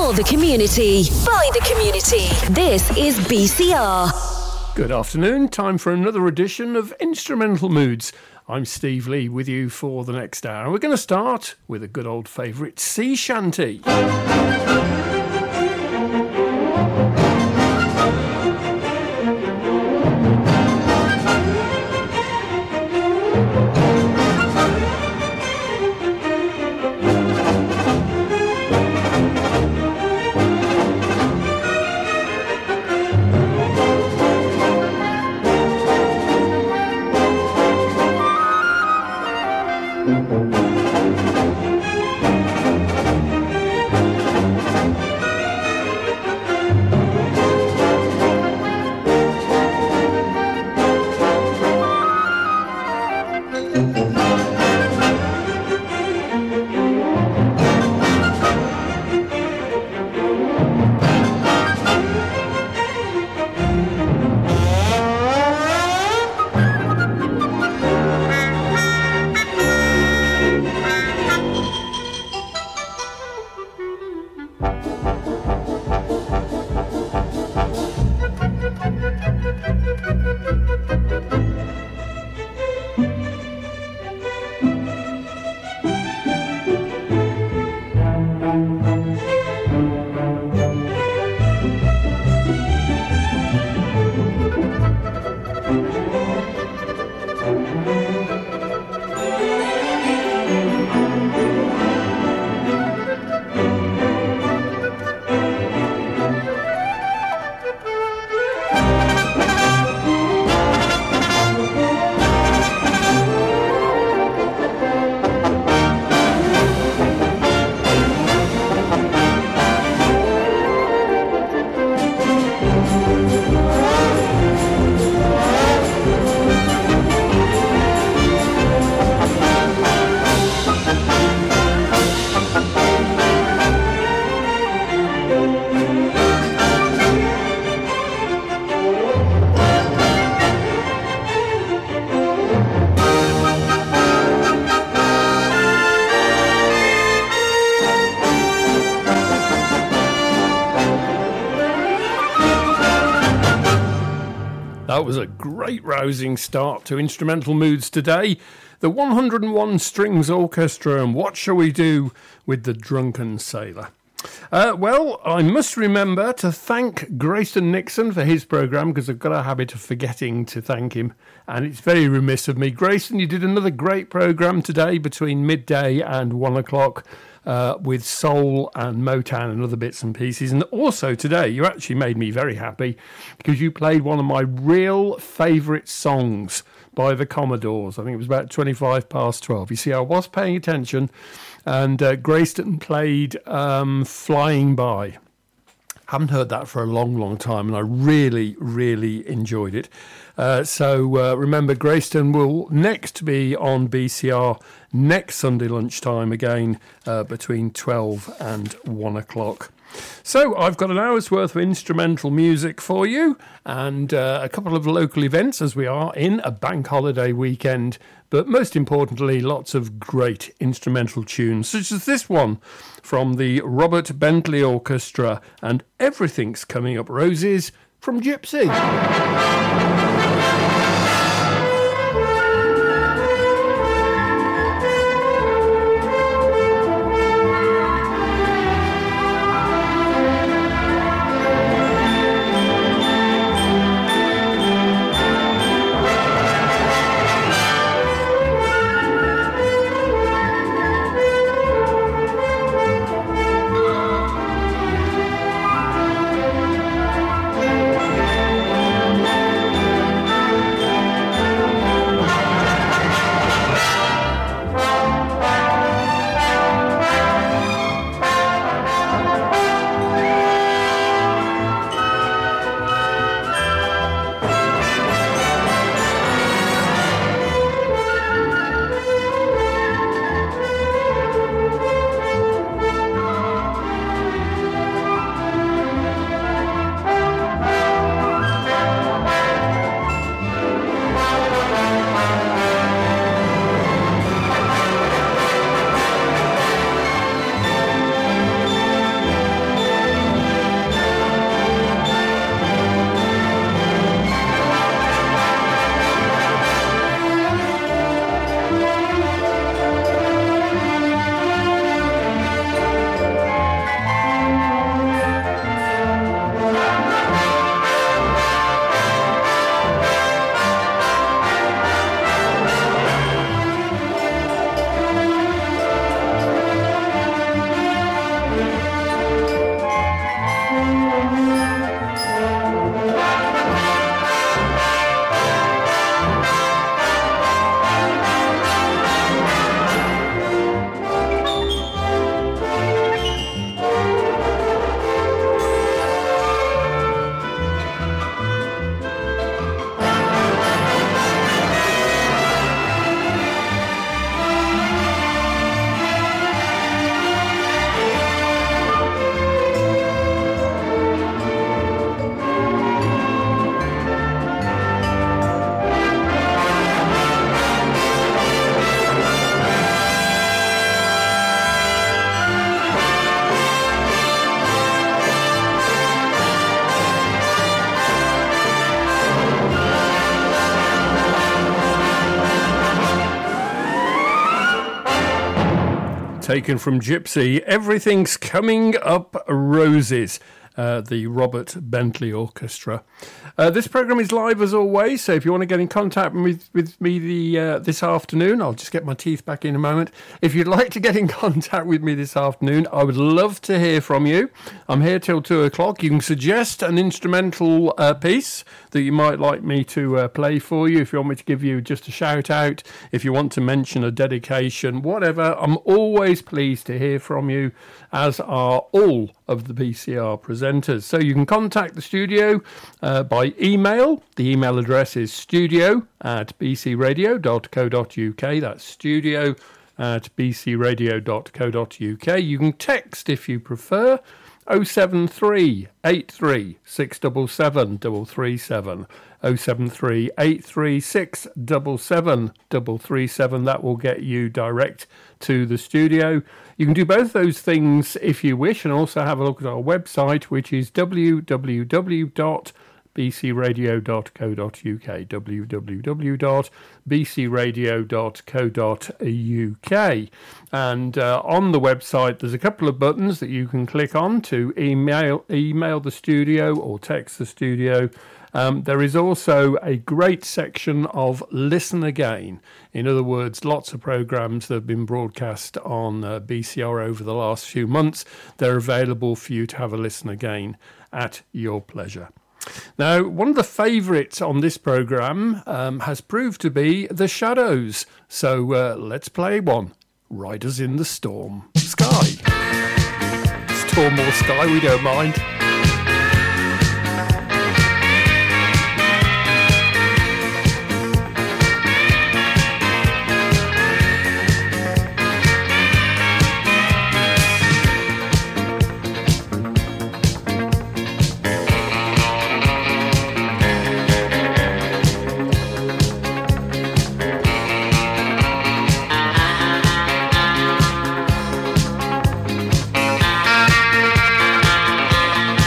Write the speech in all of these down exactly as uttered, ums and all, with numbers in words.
For the community, by the community. This is B C R. Good afternoon. Time for another edition of Instrumental Moods. I'm Steve Lee with you for the next hour. We're going to start with a good old favourite sea shanty. That was a great rousing start to Instrumental Moods today. The one hundred and one Strings Orchestra and What Shall We Do with the Drunken Sailor. Uh, well, I must remember to thank Grayston Nixon for his programme because I've got a habit of forgetting to thank him and it's very remiss of me. Grayston, you did another great programme today between midday and one o'clock. Uh, with soul and Motown and other bits and pieces. And also today, you actually made me very happy because you played one of my real favourite songs by the Commodores. I think it was about twenty-five past twelve. You see, I was paying attention and uh, Grayston played um, Flying By. Haven't heard that for a long, long time, and I really, really enjoyed it. Uh, so uh, remember, Grayston will next be on B C R next Sunday lunchtime again uh, between twelve and one o'clock. So I've got an hour's worth of instrumental music for you and uh, a couple of local events as we are in a bank holiday weekend, but most importantly, lots of great instrumental tunes, such as this one from the Robert Bentley Orchestra and Everything's Coming Up Roses from Gypsy. taken from Gypsy. Everything's Coming Up Roses. Uh, the Robert Bentley Orchestra. Uh, this programme is live as always, so if you want to get in contact with, with me the, uh, this afternoon, I'll just get my teeth back in a moment. If you'd like to get in contact with me this afternoon, I would love to hear from you. I'm here till two o'clock. You can suggest an instrumental uh, piece that you might like me to uh, play for you, if you want me to give you just a shout out, if you want to mention a dedication, whatever. I'm always pleased to hear from you, as are all of the B C R presenters. So you can contact the studio uh, by email. The email address is studio at b c radio dot co dot u k. That's studio at b c radio dot co dot u k. You can text if you prefer. oh seven three, eight three six seven seven, three three seven. oh seven three, eight three six seven seven, three three seven. That will get you direct to the studio. You can do both those things if you wish, and also have a look at our website, which is w w w dot b c radio dot co dot u k. w w w dot b c radio dot co dot u k. And uh, on the website, there's a couple of buttons that you can click on to email email the studio or text the studio. Um, there is also a great section of Listen Again. In other words, lots of programmes that have been broadcast on uh, B C R over the last few months. They're available for you to have a listen again at your pleasure. Now, one of the favourites on this programme um, has proved to be The Shadows. So uh, let's play one. Riders in the Storm. Sky. Storm or sky, we don't mind. Thank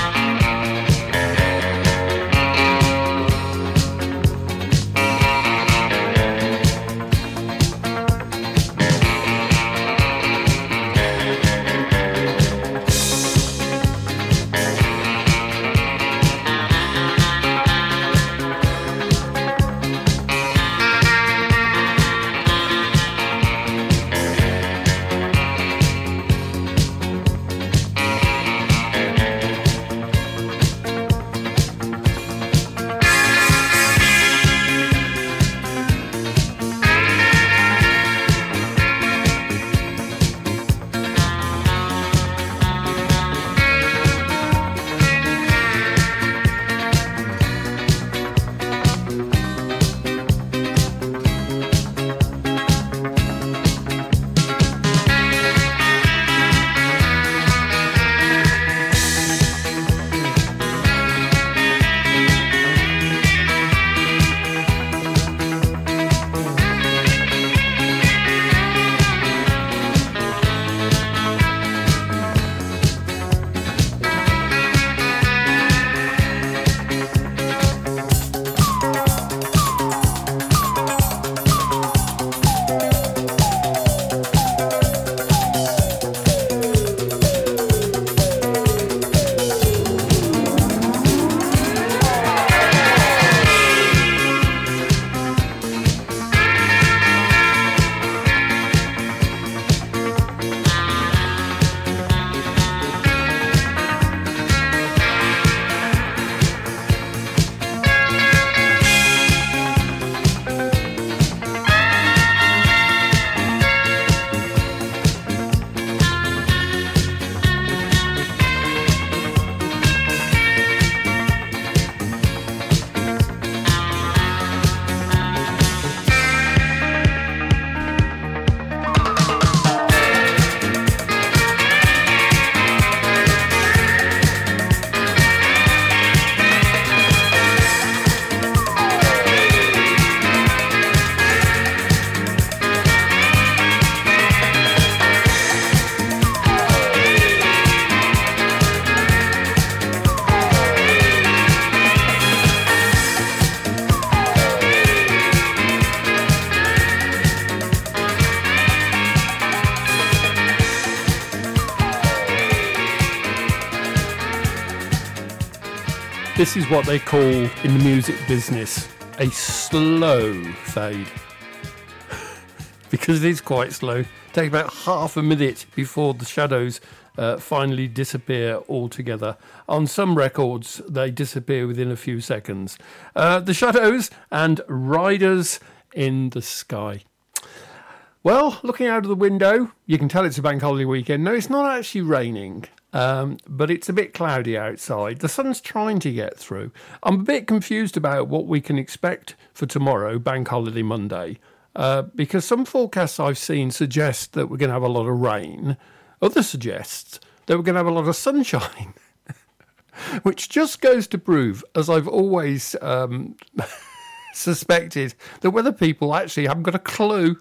This is what they call in the music business a slow fade. Because it is quite slow. It takes about half a minute before the shadows uh, finally disappear altogether. On some records, they disappear within a few seconds. Uh, the Shadows and Riders in the Sky. Well, looking out of the window, you can tell it's a bank holiday weekend. No, it's not actually raining, um, but it's a bit cloudy outside. The sun's trying to get through. I'm a bit confused about what we can expect for tomorrow, Bank Holiday Monday, uh, because some forecasts I've seen suggest that we're going to have a lot of rain. Others suggest that we're going to have a lot of sunshine, which just goes to prove, as I've always um, suspected, that weather people actually haven't got a clue.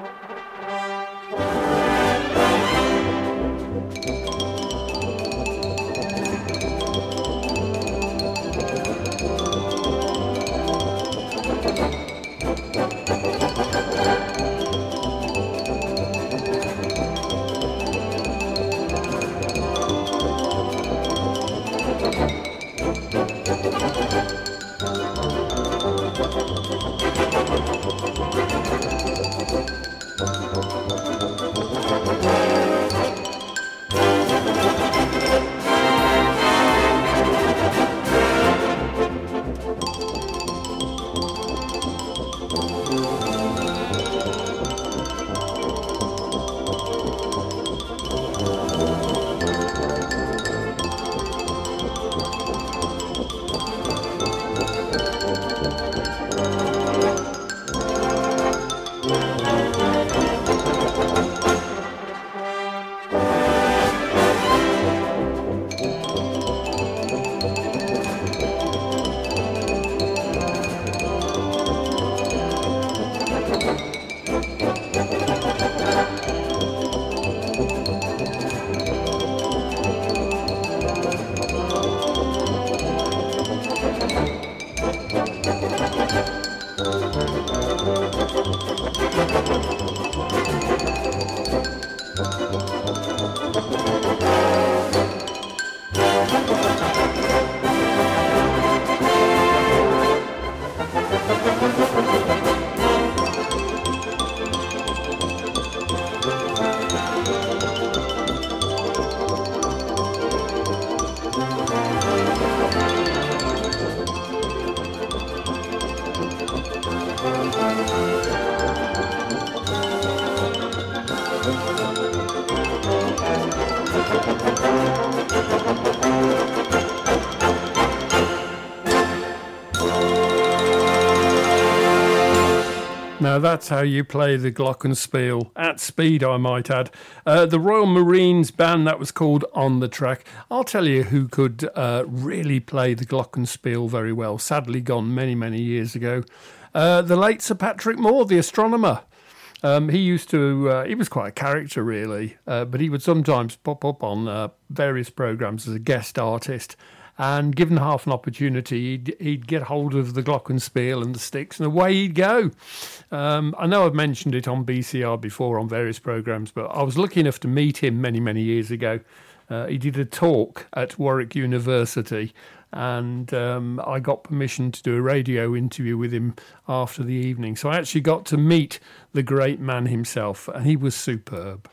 Now that's how you play the glockenspiel, at speed I might add. Uh, the Royal Marines band, that was called On the Track. I'll tell you who could uh, really play the glockenspiel very well, sadly gone many, many years ago. Uh, the late Sir Patrick Moore, the astronomer. Um, he used to, uh, he was quite a character really, uh, but he would sometimes pop up on uh, various programmes as a guest artist. And given half an opportunity, he'd, he'd get hold of the glockenspiel and the sticks, and away he'd go. Um, I know I've mentioned it on B C R before on various programmes, but I was lucky enough to meet him many, many years ago. Uh, he did a talk at Warwick University, and um, I got permission to do a radio interview with him after the evening. So I actually got to meet the great man himself, and he was superb.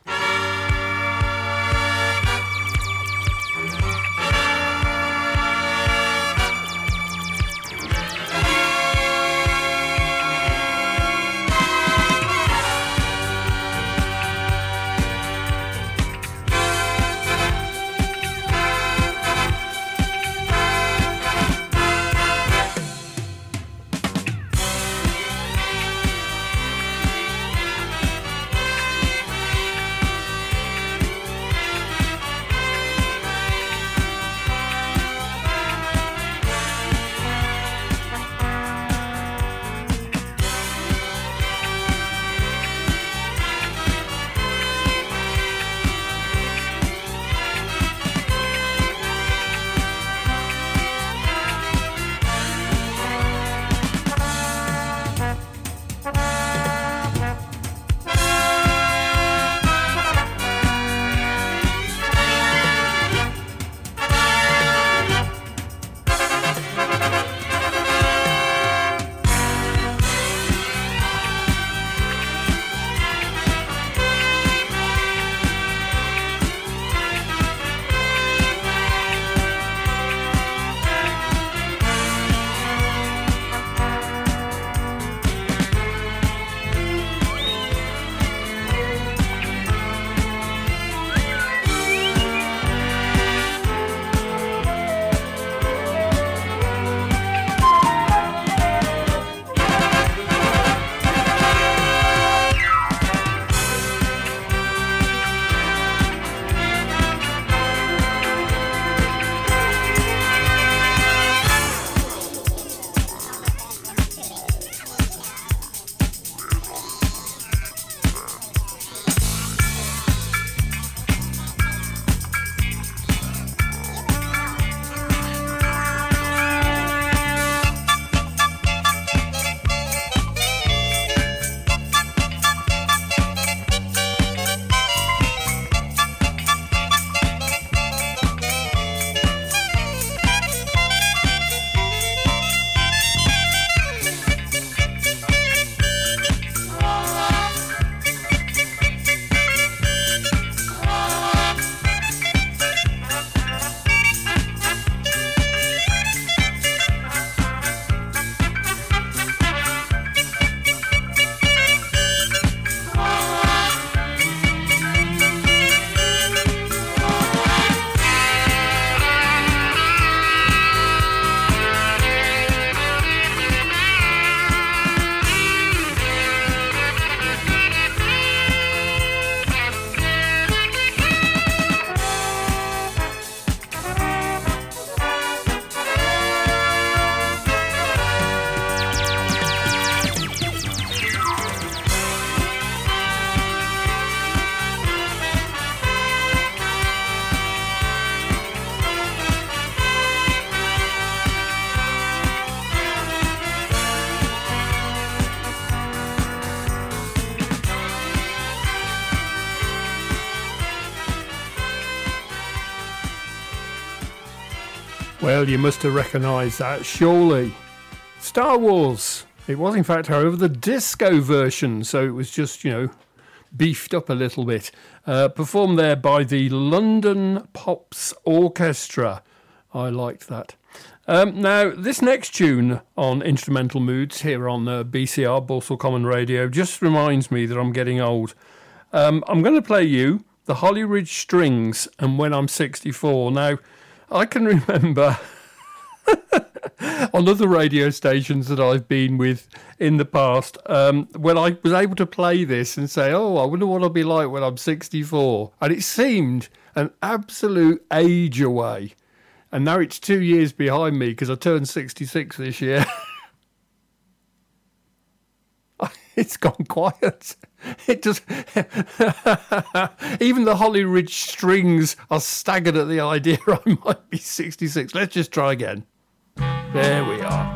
Well, you must have recognised that, surely. Star Wars. It was, in fact, however, the disco version, so it was just, you know, beefed up a little bit. Uh, performed there by the London Pops Orchestra. I liked that. Um, now, this next tune on Instrumental Moods here on uh, B C R, Balsall Common Radio, just reminds me that I'm getting old. Um, I'm going to play you the Holly Ridge Strings and When I'm sixty-four. Now, I can remember on other radio stations that I've been with in the past, um, when I was able to play this and say, oh, I wonder what I'll be like when I'm sixty-four. And it seemed an absolute age away. And now it's two years behind me because I turned sixty-six this year. It's gone quiet. It just even the Holly Ridge Strings are staggered at the idea I might be sixty-six. Let's just try again. There we are.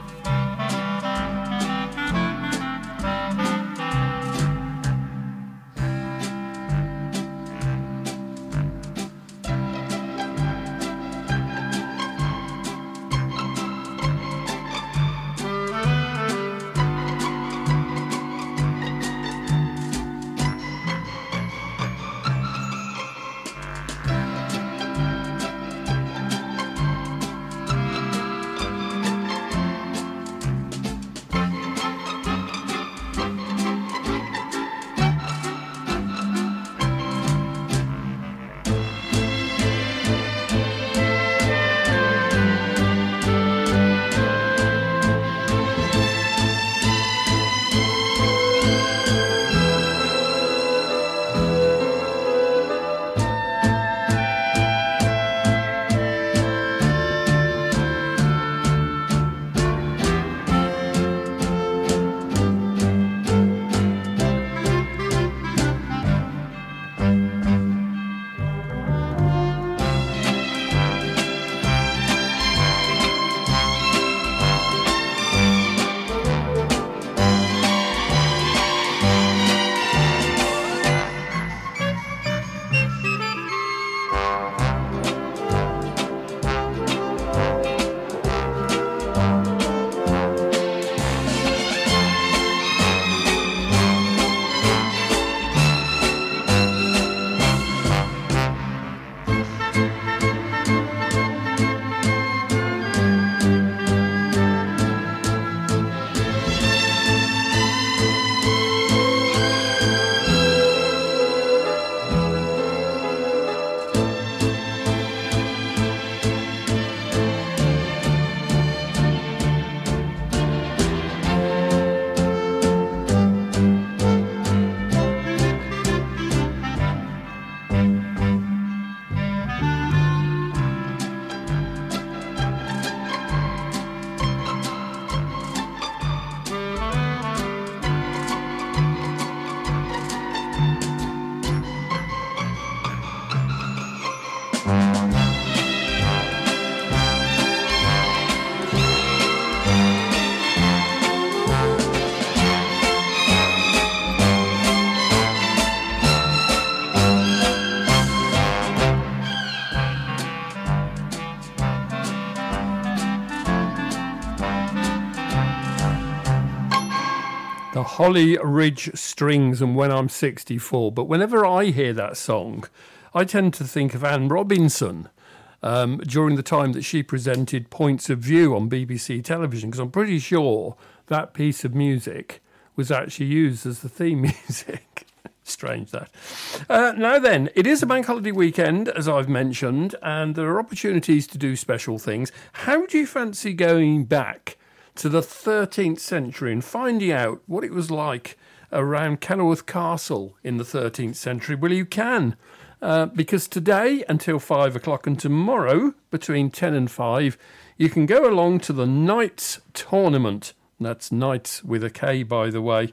Holly Ridge Strings and When I'm sixty-four. But whenever I hear that song, I tend to think of Anne Robinson um, during the time that she presented Points of View on B B C television, because I'm pretty sure that piece of music was actually used as the theme music. Strange that. Uh, now then, it is a bank holiday weekend, as I've mentioned, and there are opportunities to do special things. How do you fancy going back to the thirteenth century and finding out what it was like around Kenilworth Castle in the thirteenth century? Well, you can, uh, because today until five o'clock and tomorrow between ten and five, you can go along to the Knights Tournament. That's Knights with a K, by the way.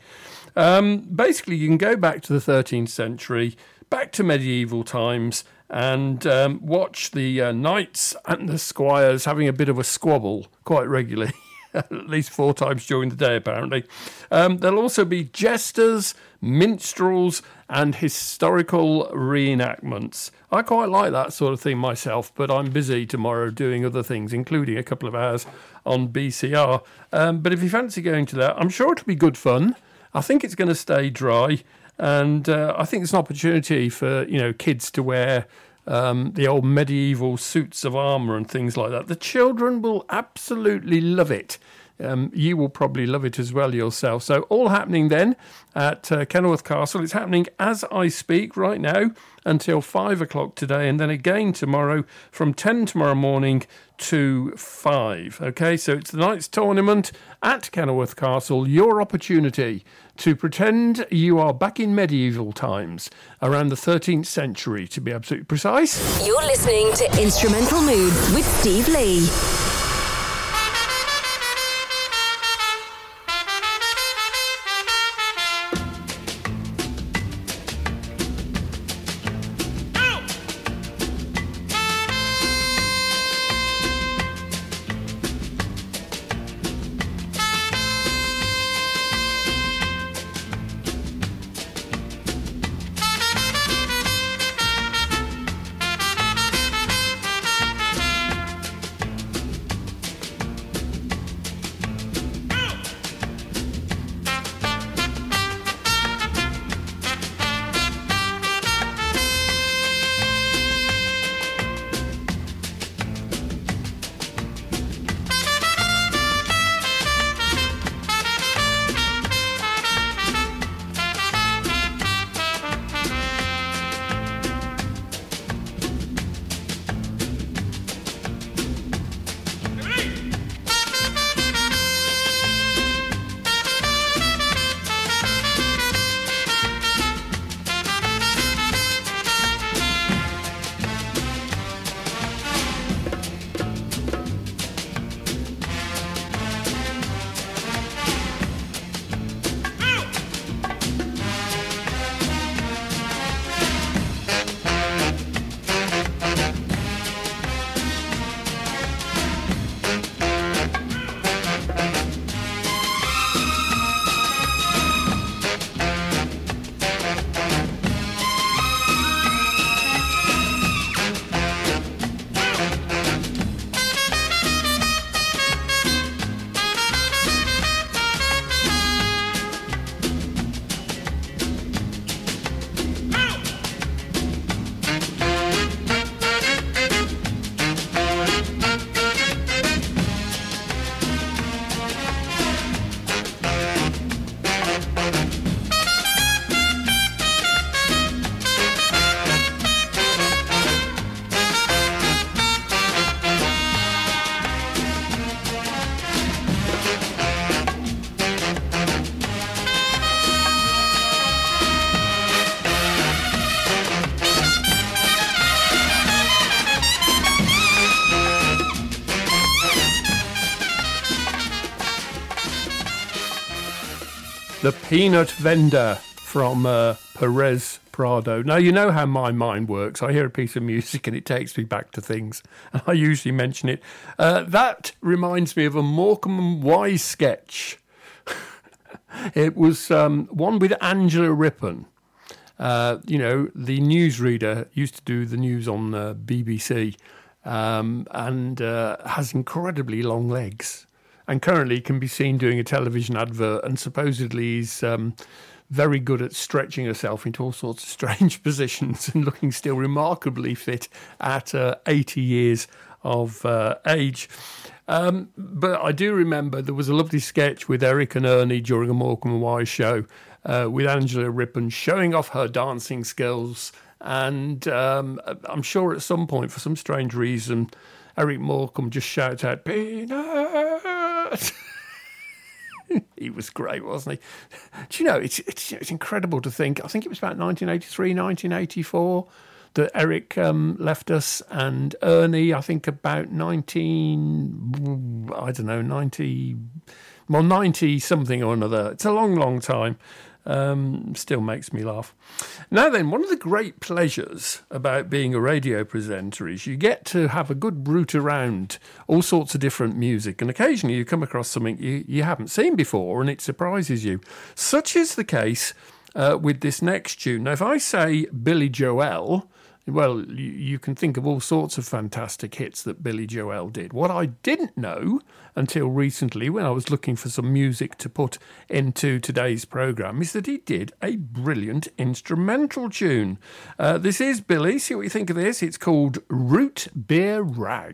Um, basically, you can go back to the thirteenth century, back to medieval times, and um, watch the uh, knights and the squires having a bit of a squabble quite regularly. at least four times during the day, apparently. Um, there'll also be jesters, minstrels, and historical reenactments. I quite like that sort of thing myself, but I'm busy tomorrow doing other things, including a couple of hours on B C R. Um, but if you fancy going to that, I'm sure it'll be good fun. I think it's going to stay dry, and uh, I think it's an opportunity for, you know, kids to wear um, the old medieval suits of armour and things like that. The children will absolutely love it. Um, you will probably love it as well yourself. So all happening then at uh, Kenilworth Castle. It's happening as I speak right now until five o'clock today, and then again tomorrow from ten tomorrow morning to five. Okay, so it's the night's tournament at Kenilworth Castle. Your opportunity to pretend you are back in medieval times, around the thirteenth century to be absolutely precise. You're listening to Instrumental Moods with Steve Lee. The Peanut Vendor from uh, Perez Prado. Now, you know how my mind works. I hear a piece of music and it takes me back to things, and I usually mention it. Uh, that reminds me of a Morecambe and Wise sketch. It was um, one with Angela Rippon. Uh, you know, the newsreader used to do the news on uh, B B C um, and uh, has incredibly long legs. And currently can be seen doing a television advert, and supposedly he's um, very good at stretching herself into all sorts of strange positions and looking still remarkably fit at uh, eighty years of uh, age. Um, but I do remember there was a lovely sketch with Eric and Ernie during a Morecambe and Wise show uh, with Angela Rippon showing off her dancing skills. And um, I'm sure at some point, for some strange reason, Eric Morecambe just shouts out, "Peanut!" He was great, wasn't he? Do you know, it's, it's it's incredible to think, I think it was about nineteen eighty-three, nineteen eighty-four, that Eric um, left us, and Ernie, I think about nineteen, I don't know, ninety, well, ninety something or another. It's a long, long time. Um, still makes me laugh. Now then, one of the great pleasures about being a radio presenter is you get to have a good route around all sorts of different music, and occasionally you come across something you, you haven't seen before and it surprises you. Such is the case uh, with this next tune. Now, if I say Billy Joel, well, you, you can think of all sorts of fantastic hits that Billy Joel did. What I didn't know until recently, when I was looking for some music to put into today's programme, is that he did a brilliant instrumental tune. Uh, this is Billy. See what you think of this. It's called Root Beer Rag.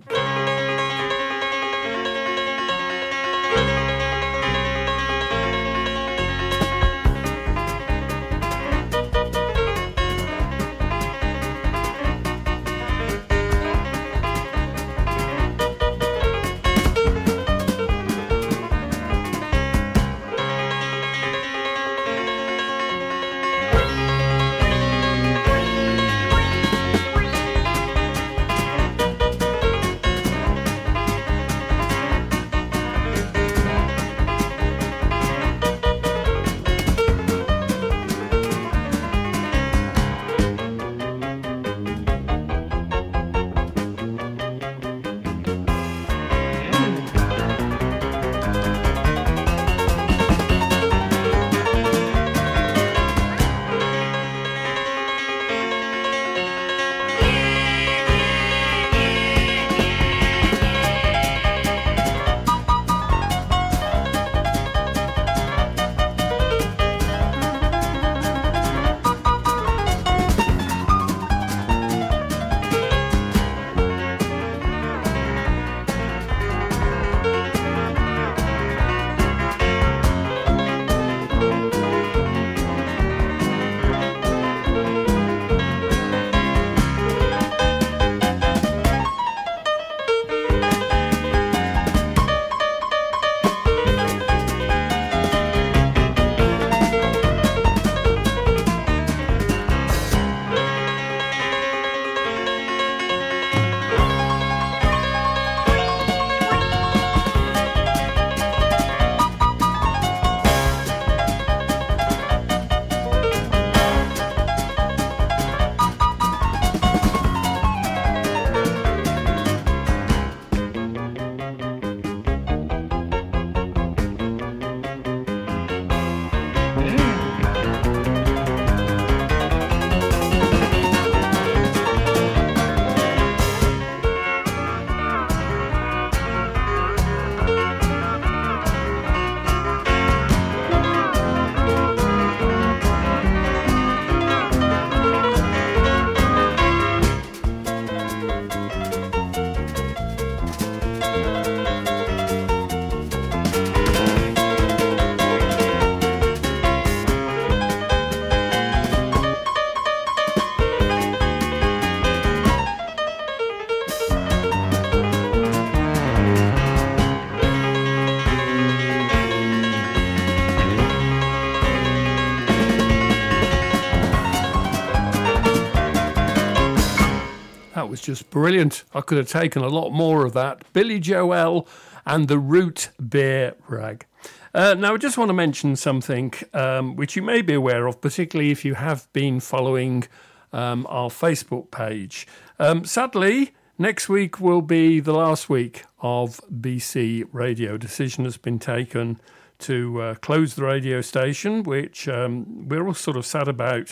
That was just brilliant. I could have taken a lot more of that. Billy Joel and the Root Beer Rag. Uh, now, I just want to mention something um, which you may be aware of, particularly if you have been following um, our Facebook page. Um, sadly, next week will be the last week of B C Radio. Decision has been taken to uh, close the radio station, which um, we're all sort of sad about.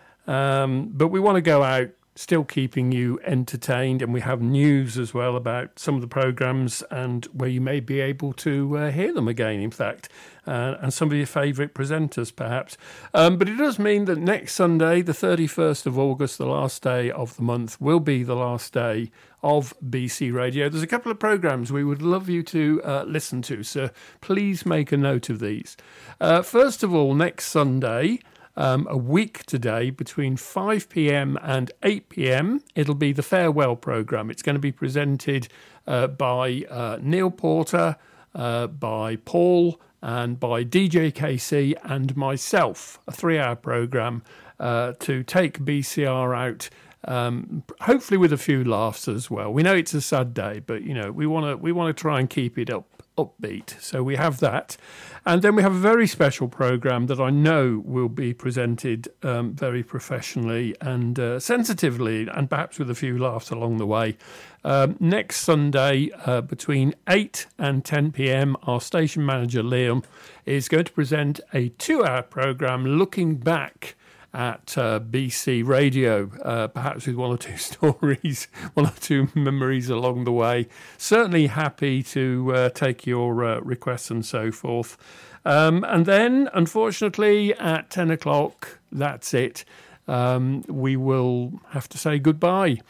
Um, but we want to go out still keeping you entertained, and we have news as well about some of the programmes and where you may be able to uh, hear them again, in fact, uh, and some of your favourite presenters perhaps. Um, but it does mean that next Sunday, the thirty-first of August, the last day of the month, will be the last day of B C Radio. There's a couple of programmes we would love you to uh, listen to, so please make a note of these. Uh, first of all, next Sunday, Um, a week today, between five p.m. and eight p.m, it'll be the Farewell programme. It's going to be presented uh, by uh, Neil Porter, uh, by Paul, and by D J K C and myself. A three-hour programme uh, to take B C R out Um, hopefully with a few laughs as well. We know it's a sad day, but you know we want to we want to try and keep it up upbeat. So we have that, and then we have a very special program that I know will be presented um, very professionally and uh, sensitively, and perhaps with a few laughs along the way. Um, next Sunday uh, between eight and ten p.m, our station manager Liam is going to present a two-hour program looking back at uh, B C Radio, uh, perhaps with one or two stories, one or two memories along the way. Certainly happy to uh, take your uh, requests and so forth. Um, and then, unfortunately, at ten o'clock, that's it. Um, we will have to say goodbye.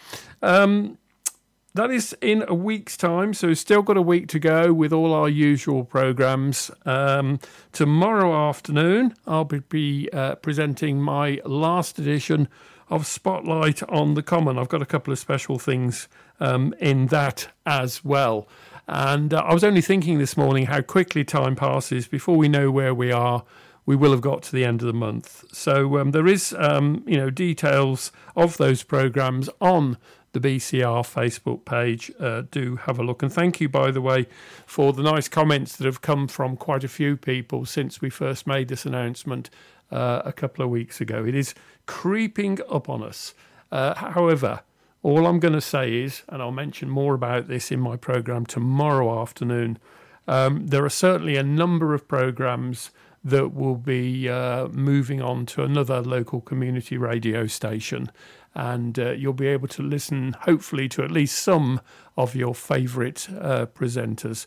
Um, That is in a week's time, so we've still got a week to go with all our usual programmes. Um, tomorrow afternoon, I'll be uh, presenting my last edition of Spotlight on the Common. I've got a couple of special things um, in that as well. And uh, I was only thinking this morning how quickly time passes. Before we know where we are, we will have got to the end of the month. So um, there is, um, you know, details of those programmes on the B C R Facebook page. Uh, do have a look. And thank you, by the way, for the nice comments that have come from quite a few people since we first made this announcement uh, a couple of weeks ago. It is creeping up on us. Uh, however, all I'm going to say is, and I'll mention more about this in my programme tomorrow afternoon, um, there are certainly a number of programmes that will be uh, moving on to another local community radio station. And uh, you'll be able to listen, hopefully, to at least some of your favourite uh, presenters.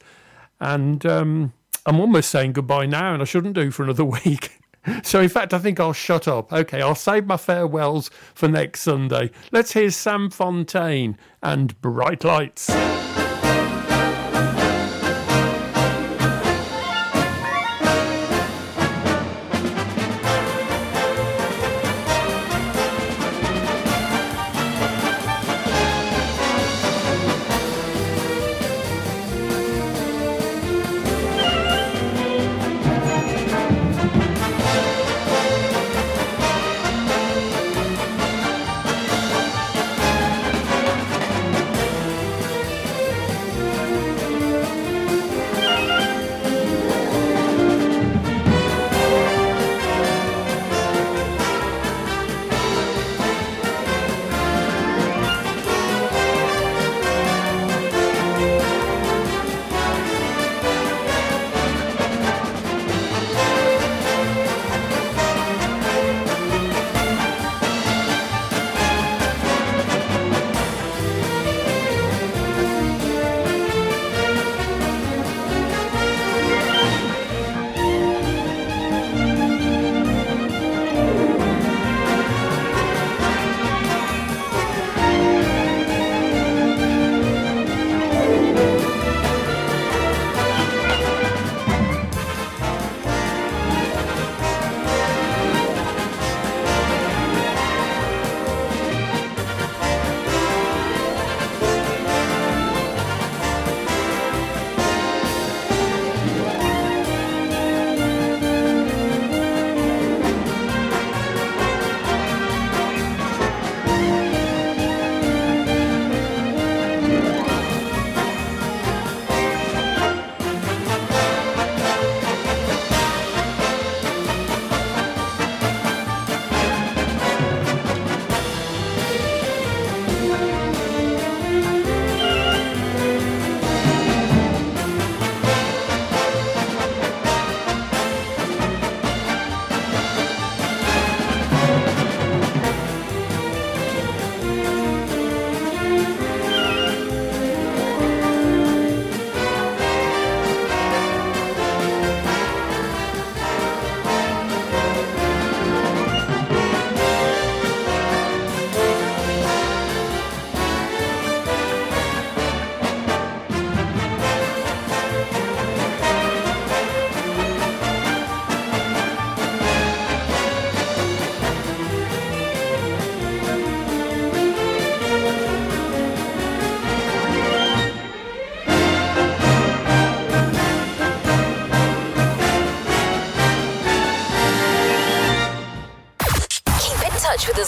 And um, I'm almost saying goodbye now, and I shouldn't do for another week. So, in fact, I think I'll shut up. OK, I'll save my farewells for next Sunday. Let's hear Sam Fontaine and Bright Lights.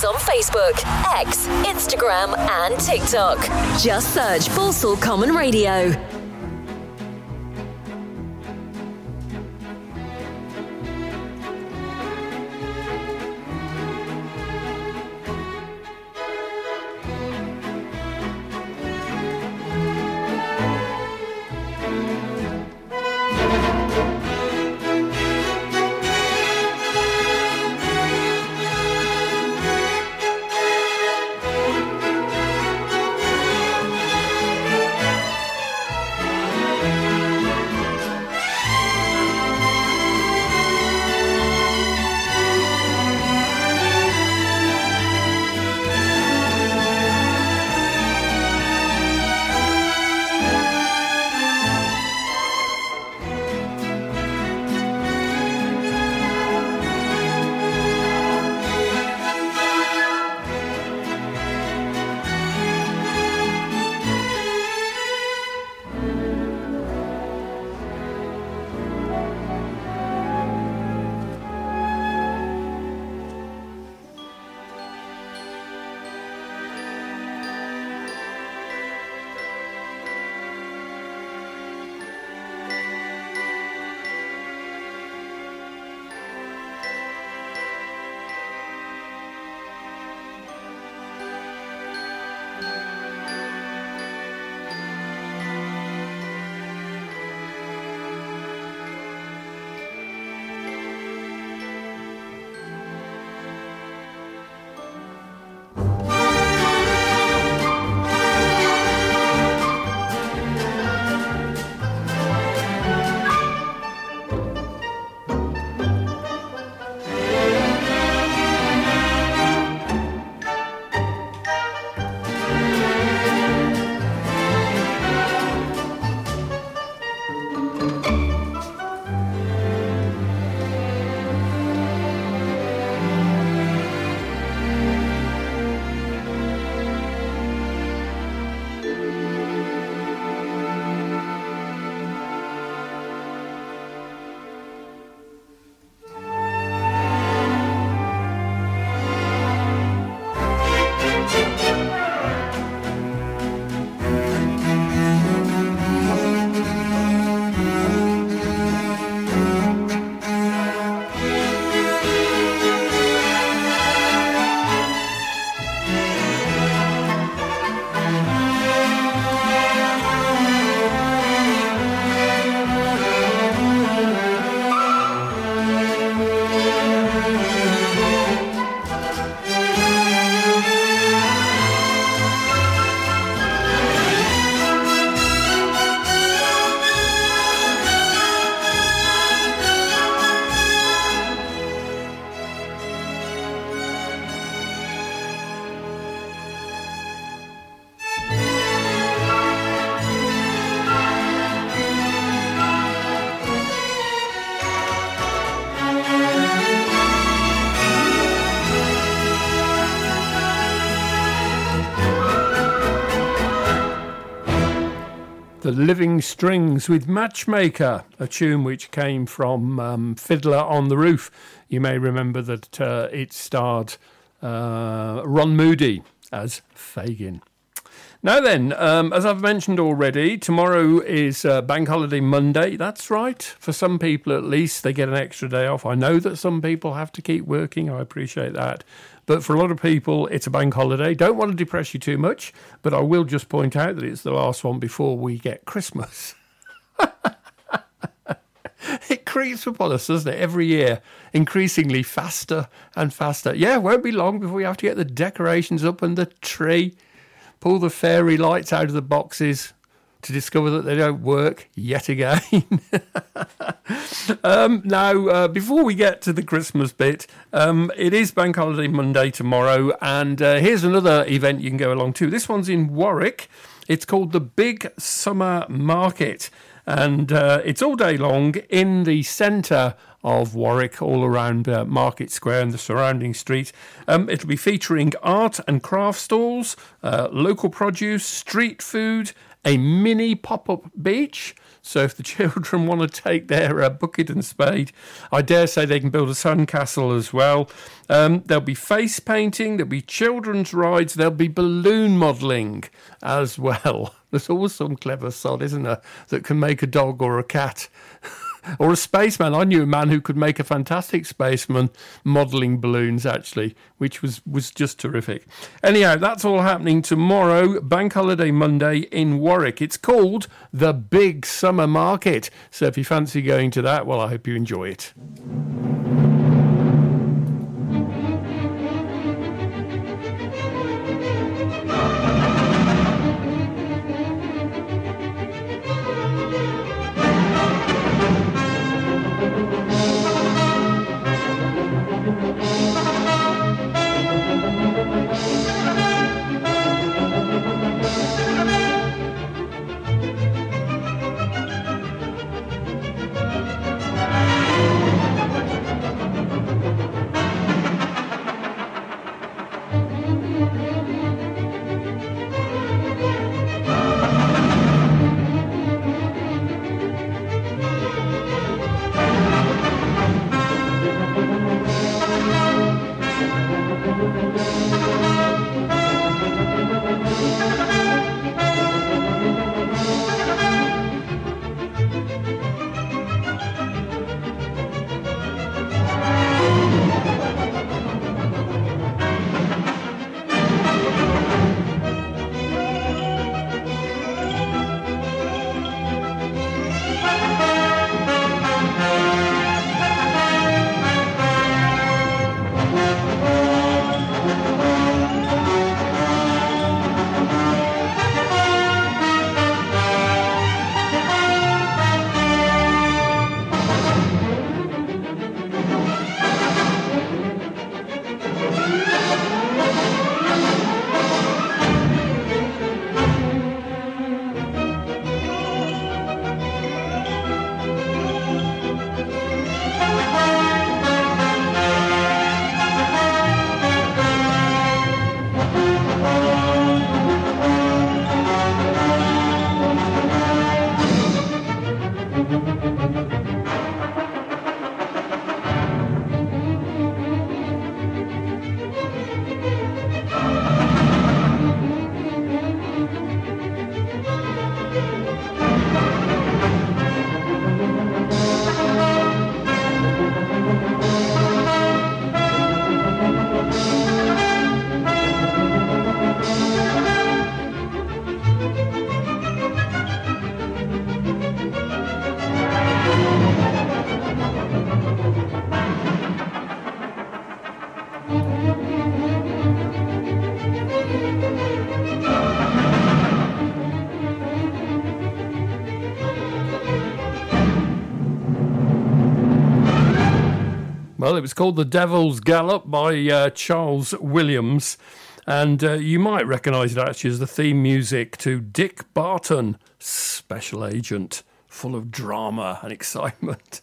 us on Facebook, X, Instagram and TikTok. Just search Balsall Common Radio. The Living Strings with Matchmaker, a tune which came from um, Fiddler on the Roof. You may remember that uh, it starred uh, Ron Moody as Fagin. Now then, um, as I've mentioned already, tomorrow is uh, Bank Holiday Monday. That's right. For some people, at least, they get an extra day off. I know that some people have to keep working. I appreciate that. But for a lot of people, it's a bank holiday. Don't want to depress you too much, but I will just point out that it's the last one before we get Christmas. It creeps upon us, doesn't it, every year, increasingly faster and faster. Yeah, it won't be long before we have to get the decorations up and the tree, pull the fairy lights out of the boxes to discover that they don't work yet again. um, now, uh, before we get to the Christmas bit, um, it is Bank Holiday Monday tomorrow, and uh, here's another event you can go along to. This one's in Warwick. It's called the Big Summer Market, and uh, it's all day long in the centre of Warwick, all around uh, Market Square and the surrounding street. Um, it'll be featuring art and craft stalls, uh, local produce, street food, a mini pop-up beach, So if the children want to take their uh, bucket and spade, I dare say they can build a sandcastle as well. Um, there'll be face painting, there'll be children's rides, there'll be balloon modelling as well. There's always some clever sod, isn't there, that can make a dog or a cat. Or a spaceman. I knew a man who could make a fantastic spaceman modelling balloons, actually, which was, was just terrific. Anyhow, that's all happening tomorrow, Bank Holiday Monday in Warwick. It's called the Big Summer Market. So if you fancy going to that, well, I hope you enjoy it. Well, it was called The Devil's Gallop by uh, Charles Williams, and uh, you might recognise it actually as the theme music to Dick Barton, Special Agent, full of drama and excitement.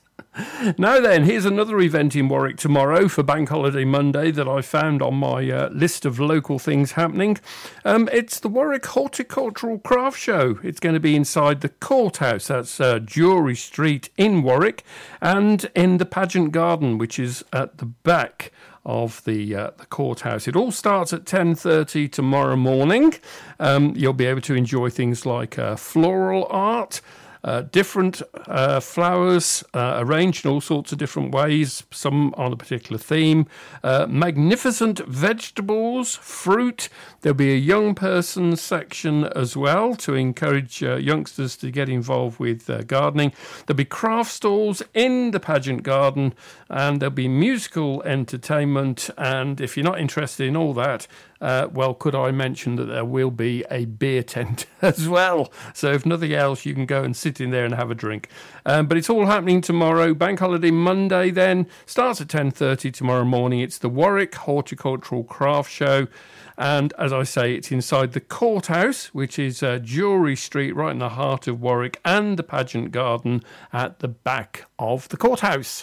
Now then, here's another event in Warwick tomorrow for Bank Holiday Monday that I found on my uh, list of local things happening. Um, it's the Warwick Horticultural Craft Show. It's going to be inside the Courthouse. That's uh, Jewry Street in Warwick, and in the Pageant Garden, which is at the back of the uh, the courthouse. It all starts at ten thirty tomorrow morning. Um, you'll be able to enjoy things like uh, floral art, Uh, different uh, flowers uh, arranged in all sorts of different ways, some on a particular theme, uh, magnificent vegetables, fruit. There'll be a young person section as well to encourage uh, youngsters to get involved with uh, gardening. There'll be craft stalls in the Pageant Garden, and there'll be musical entertainment. And if you're not interested in all that, Uh, well, could I mention that there will be a beer tent as well? So if nothing else, you can go and sit in there and have a drink. Um, but it's all happening tomorrow. Bank Holiday Monday then starts at ten thirty tomorrow morning. It's the Warwick Horticultural Craft Show. And as I say, it's inside the Courthouse, which is uh, Jewry Street, right in the heart of Warwick, and the Pageant Garden at the back of the courthouse.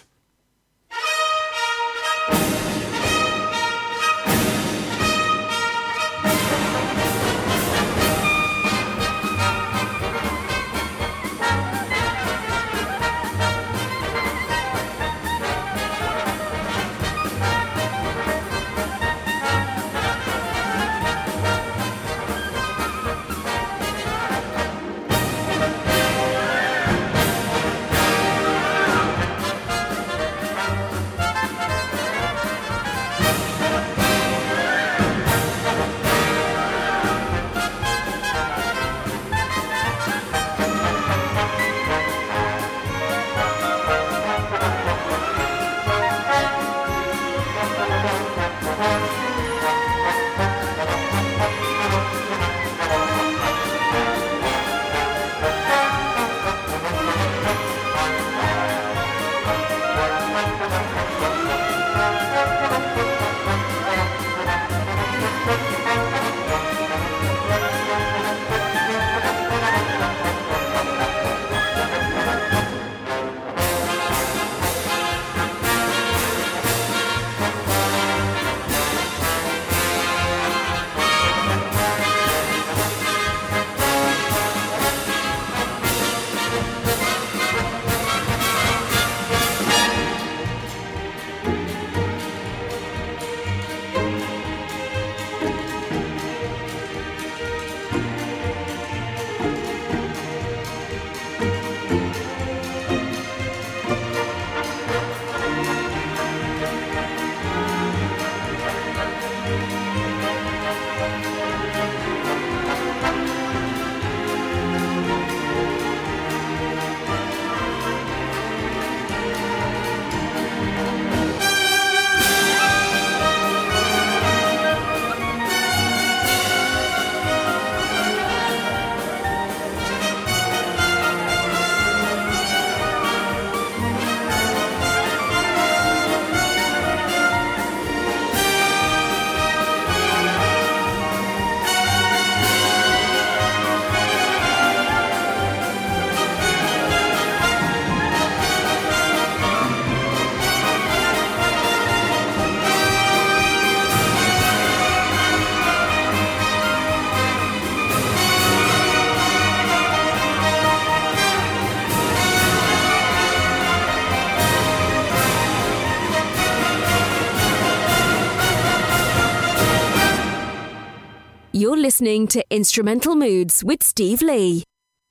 listening to Instrumental Moods with Steve Lee.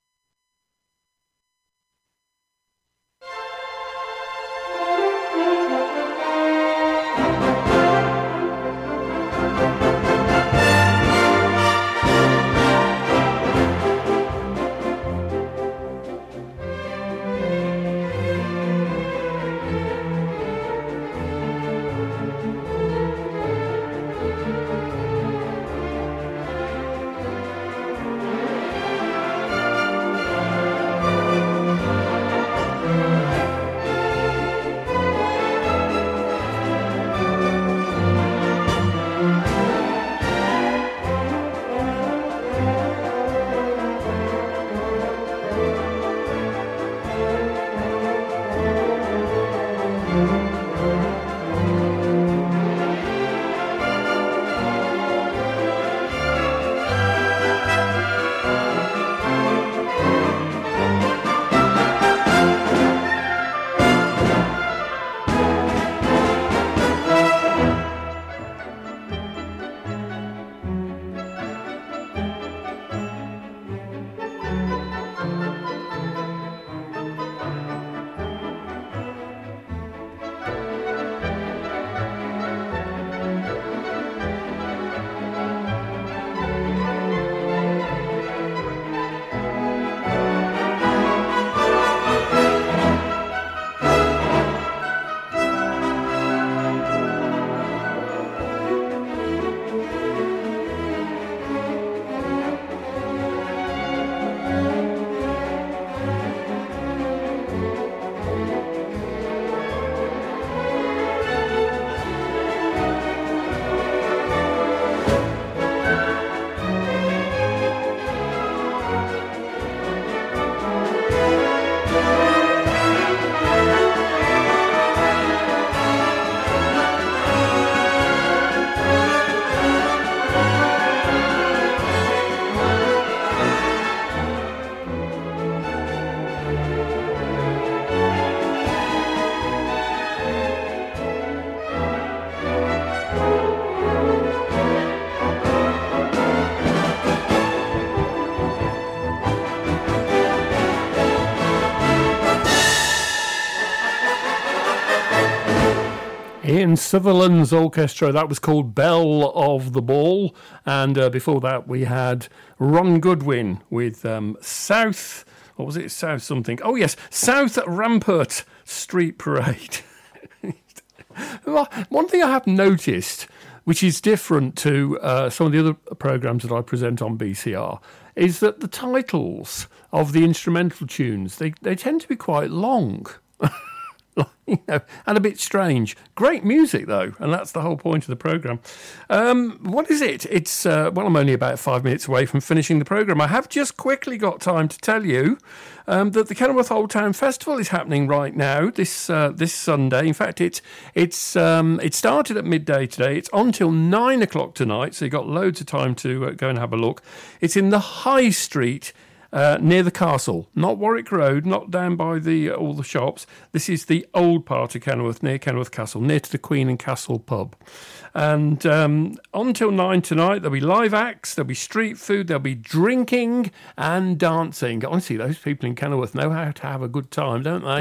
Ian Sutherland's orchestra, that was called Belle of the Ball, and uh, before that we had Ron Goodwin with um, South, what was it, South something, oh yes, South Rampart Street Parade. One thing I have noticed, which is different to uh, some of the other programmes that I present on B C R, is that the titles of the instrumental tunes, they, they tend to be quite long. You know, and a bit strange. Great music, though, and that's the whole point of the programme. Um, what is it? It's, uh, well, I'm only about five minutes away from finishing the programme. I have just quickly got time to tell you um, that the Kenilworth Old Town Festival is happening right now, this uh, this Sunday. In fact, it's it's um, it started at midday today. It's on till nine o'clock tonight, so you've got loads of time to uh, go and have a look. It's in the High Street, Uh, near the castle, not Warwick Road, not down by the uh, all the shops. This is the old part of Kenilworth, near Kenilworth Castle, near to the Queen and Castle pub. And um, until nine tonight, there'll be live acts, there'll be street food, there'll be drinking and dancing. Honestly, those people in Kenilworth know how to have a good time, don't they?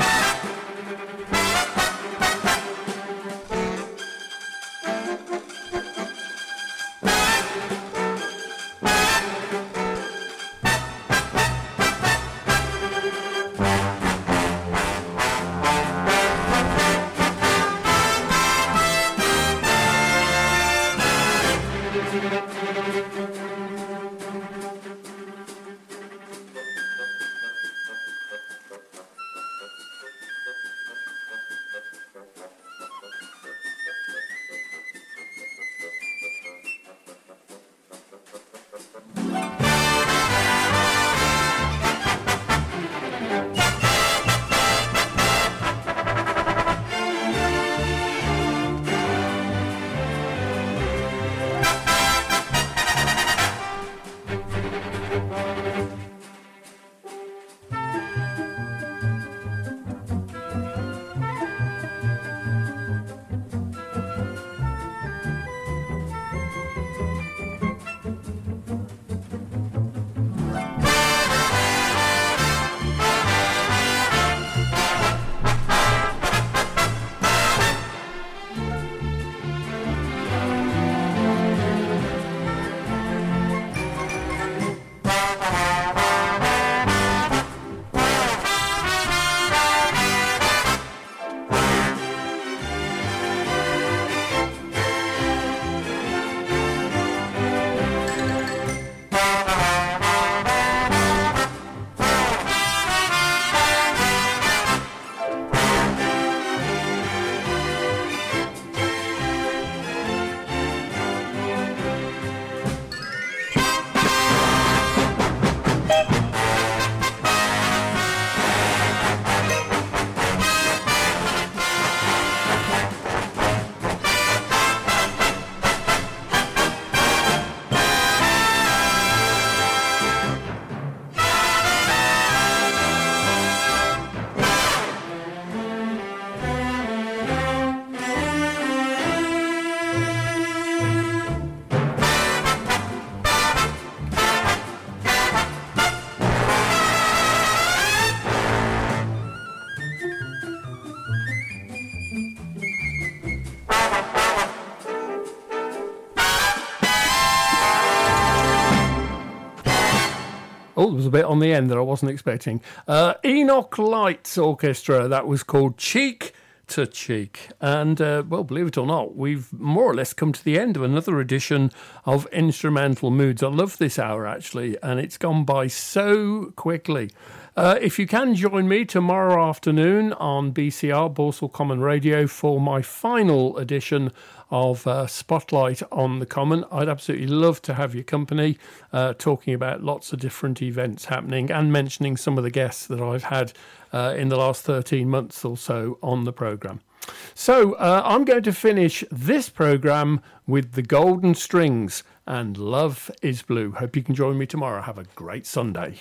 Oh, there was a bit on the end that I wasn't expecting. Uh, Enoch Lights Orchestra, that was called Cheek to Cheek. And, uh, well, believe it or not, we've more or less come to the end of another edition of Instrumental Moods. I love this hour, actually, and it's gone by so quickly. Uh, if you can join me tomorrow afternoon on B C R, Borsal Common Radio, for my final edition of uh, Spotlight on the Common. I'd absolutely love to have your company, uh, talking about lots of different events happening and mentioning some of the guests that I've had uh, in the last thirteen months or so on the programme. So uh, I'm going to finish this programme with the Golden Strings and Love is Blue. Hope you can join me tomorrow. Have a great Sunday.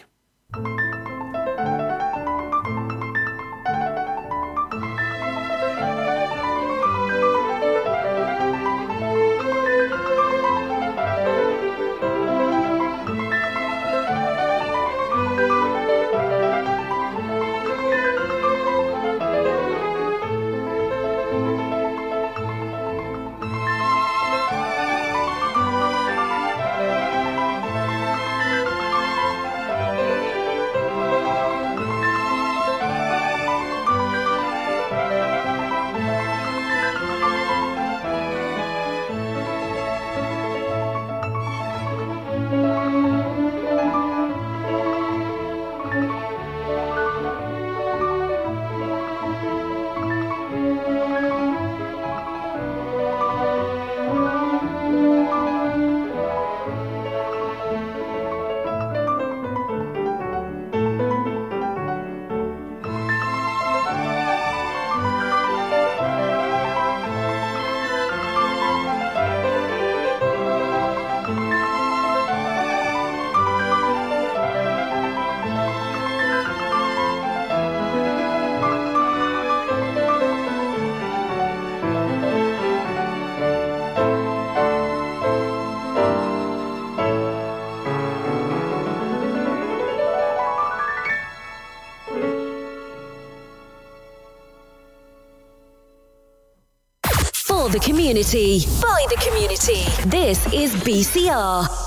The community, by the community. This is B C R.